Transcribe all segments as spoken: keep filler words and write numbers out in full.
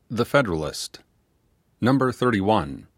The Federalist. Number thirty-one.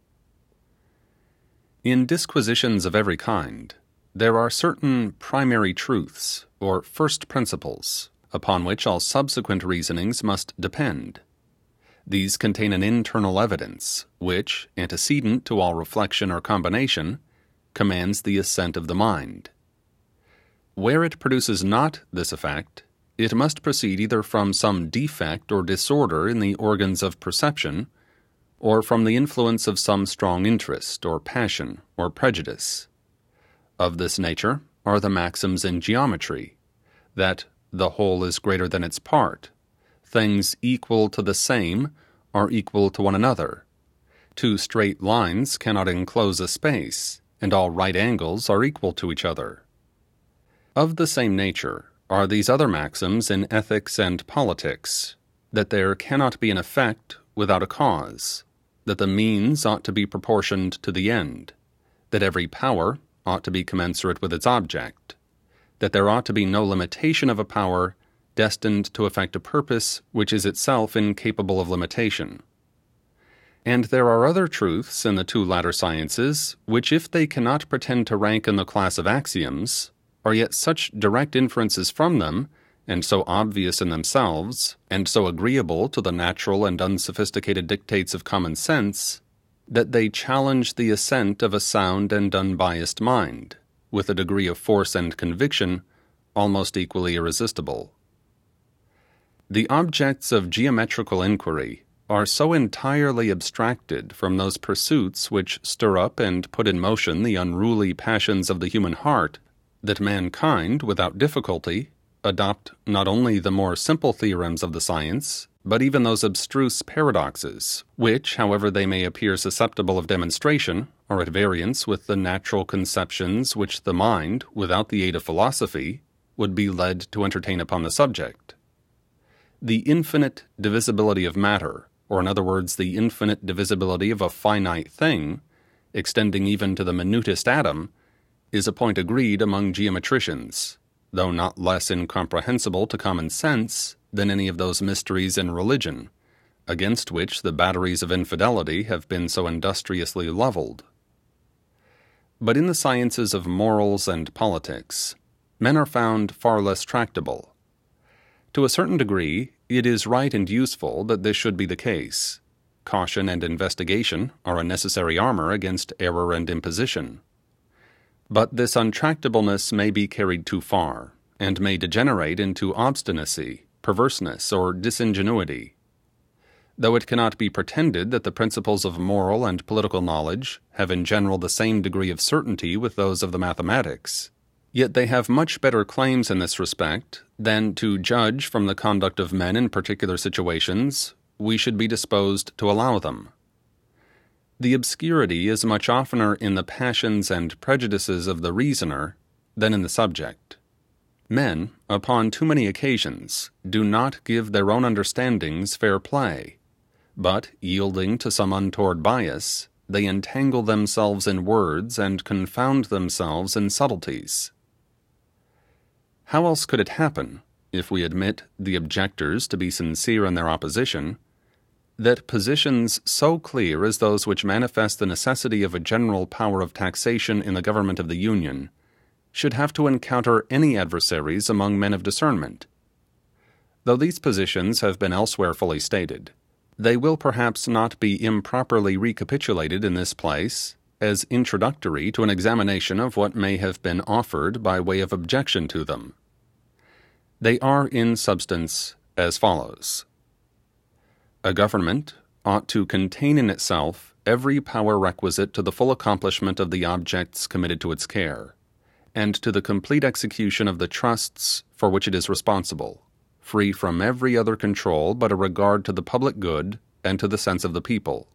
In disquisitions of every kind, there are certain primary truths, or first principles, upon which all subsequent reasonings must depend. These contain an internal evidence, which, antecedent to all reflection or combination, commands the assent of the mind. Where it produces not this effect, it must proceed either from some defect or disorder in the organs of perception, or from the influence of some strong interest, or passion, or prejudice. Of this nature are the maxims in geometry, that the whole is greater than its part, things equal to the same are equal to one another, two straight lines cannot enclose a space, and all right angles are equal to each other. Of the same nature are these other maxims in ethics and politics, that there cannot be an effect without a cause, that the means ought to be proportioned to the end, that every power ought to be commensurate with its object, that there ought to be no limitation of a power destined to effect a purpose which is itself incapable of limitation. And there are other truths in the two latter sciences, which if they cannot pretend to rank in the class of axioms, are yet such direct inferences from them, and so obvious in themselves, and so agreeable to the natural and unsophisticated dictates of common sense, that they challenge the assent of a sound and unbiased mind, with a degree of force and conviction almost equally irresistible. The objects of geometrical inquiry are so entirely abstracted from those pursuits which stir up and put in motion the unruly passions of the human heart, that mankind, without difficulty, adopt not only the more simple theorems of the science, but even those abstruse paradoxes, which, however they may appear susceptible of demonstration, are at variance with the natural conceptions which the mind, without the aid of philosophy, would be led to entertain upon the subject. The infinite divisibility of matter, or in other words the infinite divisibility of a finite thing, extending even to the minutest atom, is a point agreed among geometricians, though not less incomprehensible to common sense than any of those mysteries in religion, against which the batteries of infidelity have been so industriously leveled. But in the sciences of morals and politics, men are found far less tractable. To a certain degree, it is right and useful that this should be the case. Caution and investigation are a necessary armor against error and imposition. But this untractableness may be carried too far, and may degenerate into obstinacy, perverseness, or disingenuity. Though it cannot be pretended that the principles of moral and political knowledge have in general the same degree of certainty with those of the mathematics, yet they have much better claims in this respect than to judge from the conduct of men in particular situations we should be disposed to allow them. The obscurity is much oftener in the passions and prejudices of the reasoner than in the subject. Men, upon too many occasions, do not give their own understandings fair play, but, yielding to some untoward bias, they entangle themselves in words and confound themselves in subtleties. How else could it happen, if we admit the objectors to be sincere in their opposition, that positions so clear as those which manifest the necessity of a general power of taxation in the government of the Union should have to encounter any adversaries among men of discernment? Though these positions have been elsewhere fully stated, they will perhaps not be improperly recapitulated in this place as introductory to an examination of what may have been offered by way of objection to them. They are in substance as follows. A government ought to contain in itself every power requisite to the full accomplishment of the objects committed to its care, and to the complete execution of the trusts for which it is responsible, free from every other control but a regard to the public good and to the sense of the people.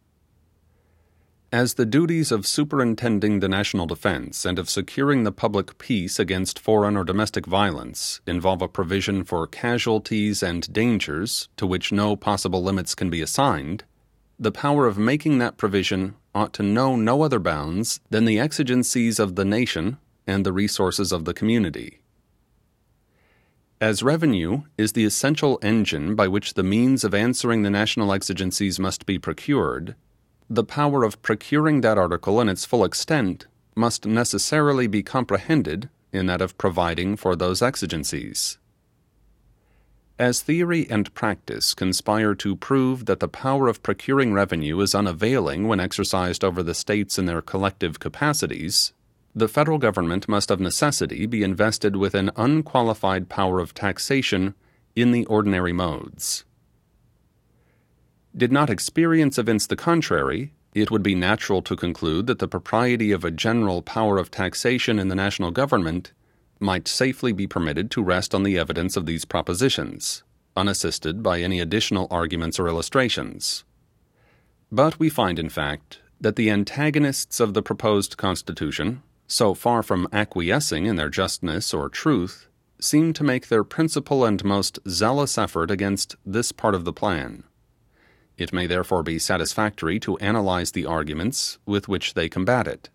As the duties of superintending the national defense and of securing the public peace against foreign or domestic violence involve a provision for casualties and dangers to which no possible limits can be assigned, the power of making that provision ought to know no other bounds than the exigencies of the nation and the resources of the community. As revenue is the essential engine by which the means of answering the national exigencies must be procured, the power of procuring that article in its full extent must necessarily be comprehended in that of providing for those exigencies. As theory and practice conspire to prove that the power of procuring revenue is unavailing when exercised over the states in their collective capacities, the federal government must of necessity be invested with an unqualified power of taxation in the ordinary modes. Did not experience evince the contrary, it would be natural to conclude that the propriety of a general power of taxation in the national government might safely be permitted to rest on the evidence of these propositions, unassisted by any additional arguments or illustrations. But we find, in fact, that the antagonists of the proposed Constitution, so far from acquiescing in their justness or truth, seem to make their principal and most zealous effort against this part of the plan. It may therefore be satisfactory to analyze the arguments with which they combat it.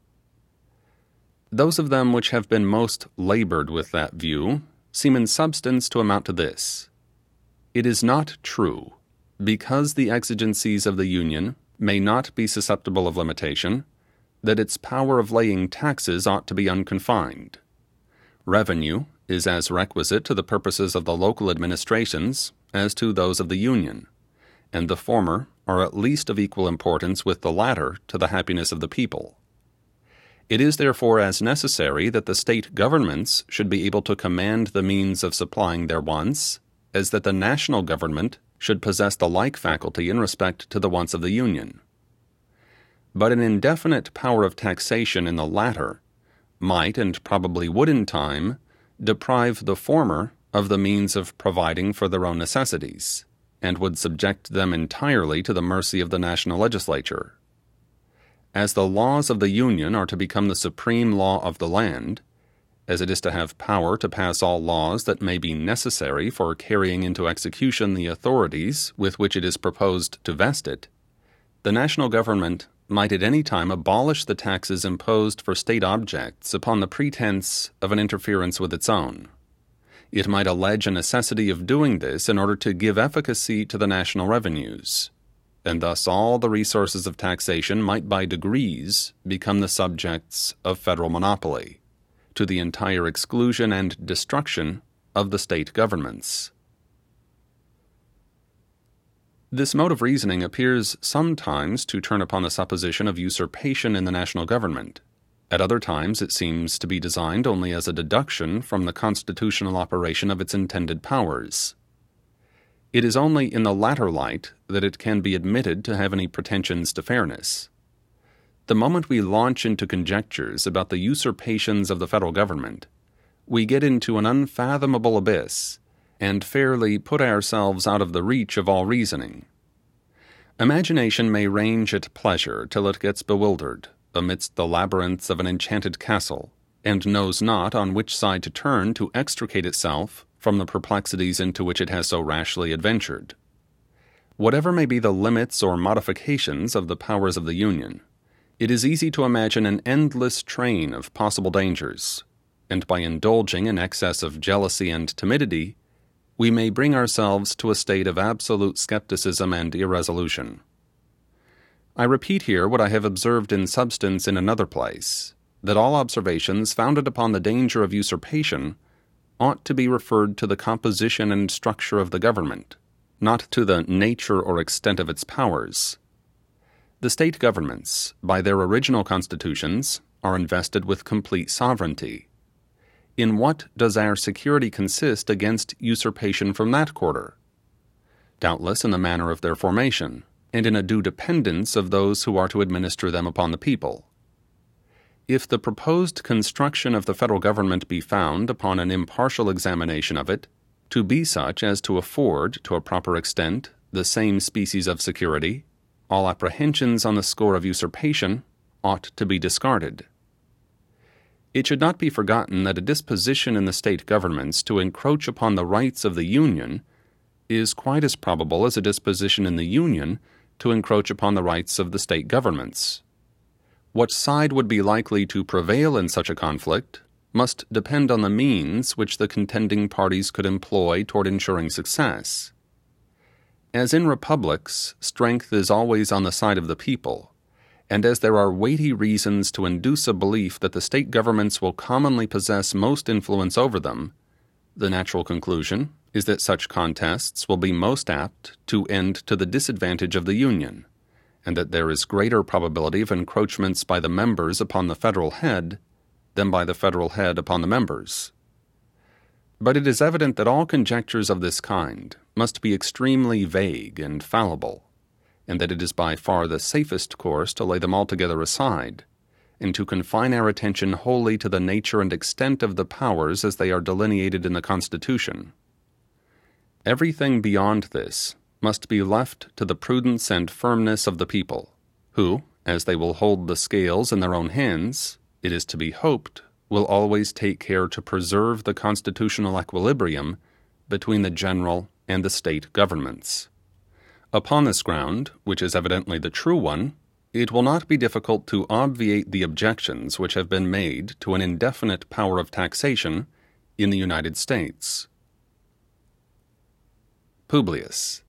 Those of them which have been most labored with that view seem in substance to amount to this: it is not true, because the exigencies of the Union may not be susceptible of limitation, that its power of laying taxes ought to be unconfined. Revenue is as requisite to the purposes of the local administrations as to those of the Union, and the former are at least of equal importance with the latter to the happiness of the people. It is therefore as necessary that the state governments should be able to command the means of supplying their wants, as that the national government should possess the like faculty in respect to the wants of the Union. But an indefinite power of taxation in the latter might, and probably would in time, deprive the former of the means of providing for their own necessities, and would subject them entirely to the mercy of the national legislature. As the laws of the Union are to become the supreme law of the land, as it is to have power to pass all laws that may be necessary for carrying into execution the authorities with which it is proposed to vest it, the national government might at any time abolish the taxes imposed for state objects upon the pretense of an interference with its own. It might allege a necessity of doing this in order to give efficacy to the national revenues, and thus all the resources of taxation might by degrees become the subjects of federal monopoly, to the entire exclusion and destruction of the state governments. This mode of reasoning appears sometimes to turn upon the supposition of usurpation in the national government. At other times it seems to be designed only as a deduction from the constitutional operation of its intended powers. It is only in the latter light that it can be admitted to have any pretensions to fairness. The moment we launch into conjectures about the usurpations of the federal government, we get into an unfathomable abyss, and fairly put ourselves out of the reach of all reasoning. Imagination may range at pleasure till it gets bewildered amidst the labyrinths of an enchanted castle, and knows not on which side to turn to extricate itself from the perplexities into which it has so rashly adventured. Whatever may be the limits or modifications of the powers of the Union, it is easy to imagine an endless train of possible dangers, and by indulging in excess of jealousy and timidity, we may bring ourselves to a state of absolute skepticism and irresolution. I repeat here what I have observed in substance in another place, that all observations founded upon the danger of usurpation ought to be referred to the composition and structure of the government, not to the nature or extent of its powers. The state governments, by their original constitutions, are invested with complete sovereignty. In what does our security consist against usurpation from that quarter? Doubtless in the manner of their formation, and in a due dependence of those who are to administer them upon the people. If the proposed construction of the federal government be found, upon an impartial examination of it, to be such as to afford, to a proper extent, the same species of security, all apprehensions on the score of usurpation ought to be discarded. It should not be forgotten that a disposition in the state governments to encroach upon the rights of the Union is quite as probable as a disposition in the Union to encroach upon the rights of the state governments. What side would be likely to prevail in such a conflict must depend on the means which the contending parties could employ toward ensuring success. As in republics, strength is always on the side of the people, and as there are weighty reasons to induce a belief that the state governments will commonly possess most influence over them, the natural conclusion is that such contests will be most apt to end to the disadvantage of the Union, and that there is greater probability of encroachments by the members upon the federal head than by the federal head upon the members. But it is evident that all conjectures of this kind must be extremely vague and fallible, and that it is by far the safest course to lay them altogether aside, and to confine our attention wholly to the nature and extent of the powers as they are delineated in the Constitution. Everything beyond this must be left to the prudence and firmness of the people, who, as they will hold the scales in their own hands, it is to be hoped, will always take care to preserve the constitutional equilibrium between the general and the state governments. Upon this ground, which is evidently the true one, it will not be difficult to obviate the objections which have been made to an indefinite power of taxation in the United States. Publius.